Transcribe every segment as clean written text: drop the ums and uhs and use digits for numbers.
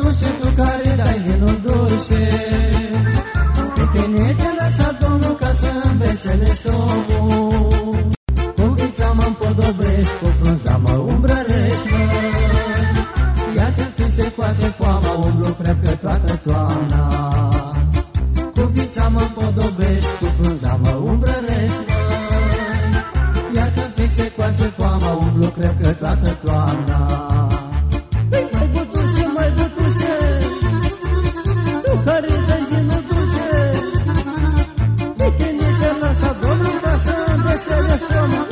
bătușe, tu care dai vinul dulce. Pe tine te-a lăsat Domnul ca să înveselești omul. Cu ghița mă împodobești, cu frunza mă umbrărești, măi. Iar când ți se coace poama, umblu crepcă toată toamna. Cu vița mă împodobești, cu frunza mă umbrărești, măi. Iar când ți se coace poama, umblu crepcă toată toamna. Mai butuce, mai butuce, tu care dai vinul dulce. Pe tine te-a lăsat Domnul ca să înveselești omul.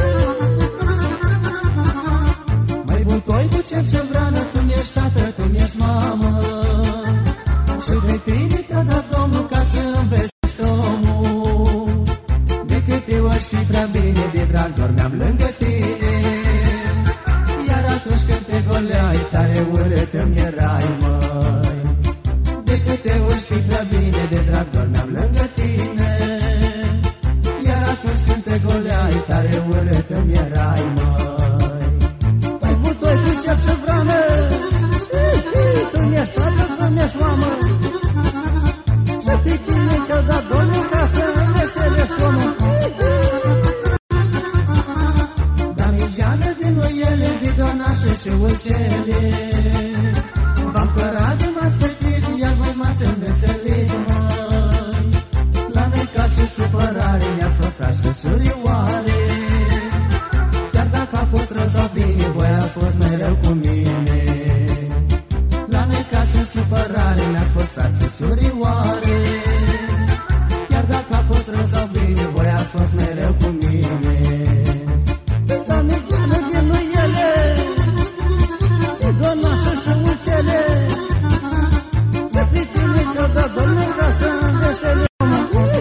Mai butoi cu cep ce vrană, tu mi-ești tată, tu mi-ești mamă. Și pe tine te-a dat Domnul ca să înveselești omul. De câte ori știi prea bine, de drag dormeam lângă tine. Iar atunci când te goleai, tare urât îmi erai, măi. De câte ori știi prea bine, de drag dormeam lângă tine. Iar atunci când te goleai, tare urât îmi erai, măi. Păi butoi cu cep și vrană, tu mi-ești tată, tu mi-ești mamă. Și pe tine te-a dat Domnul ca să înveselești omul. Damijană din oiele, bidonașe și ușele. V-am cărat de m-ați plătit, iar voi m-ați înveselit, măi. La necaz și supărare mi-ați fost frați și surioare. Chiar dacă a fost rău sau bine, voi ați fost mereu cu mine. La necaz și supărare mi-ați fost frați și surioare. Chiar dacă a fost rău sau bine, voi ați fost mereu cu mine. Damijană din oiele, bidonașe și ușele. Și pe tine te-a dat Domnul ca să înveselești omul.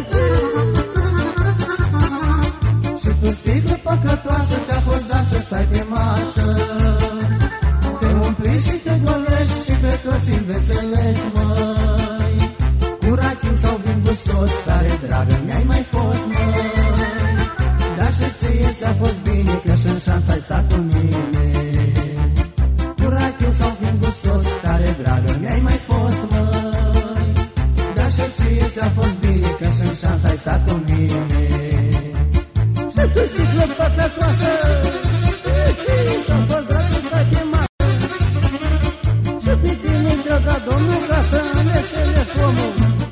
Și tu sticlă păcătoasă, ți-a fost dat să stai pe masă. Te umpli și te golești și pe toți înveselești, măi. Cu rachiu sau vin gustos, tare dragă mi-ai mai fost, măi. Dar și ție ți-a fost bine că și-n șanță ai stat cu mine. Cu rachiu sau vin gustos, tare dragă mi-ai mai fost, măi. Dar și ție ți-a fost bine că și-n șanță ai stat cu mine. Și tu sticlă păcătoasă, ți-a fost dat să stai pe masă. Și pe tine te-a dat Domnul ca să înveselești omul.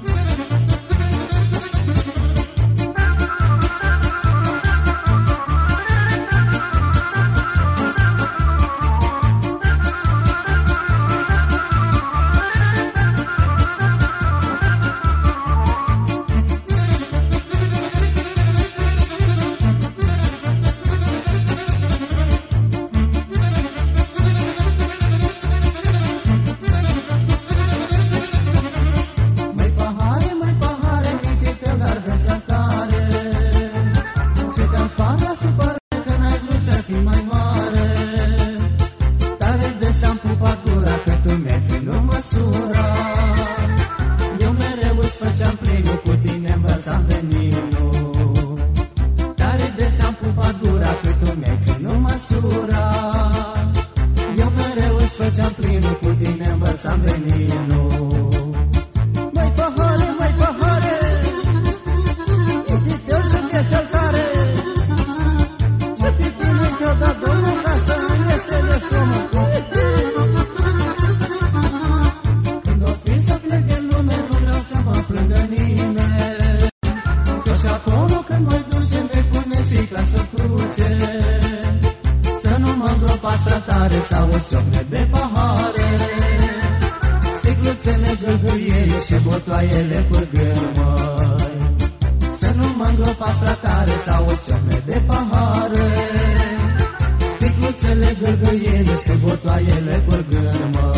Eu mereu îți făceam pliniu, cu tine învățam veninul. Tare de ți-am pupat gura, că tu mi-ai ținut măsura. Eu mereu îți făceam pliniu, cu tine învățam veninul. Mai pahare, mai pahare, iubiteu și vesel tare. Și pe tine te-a dat Domnul ca să înveselești omul. Sau o ciocne de pahare, sticluțele gâlgâiere și botoaiele curgând, măi. Să nu mă îngropați prea tare, sau o ciocne de pahare, sticluțele gâlgâiere și botoaiele curgând, măi.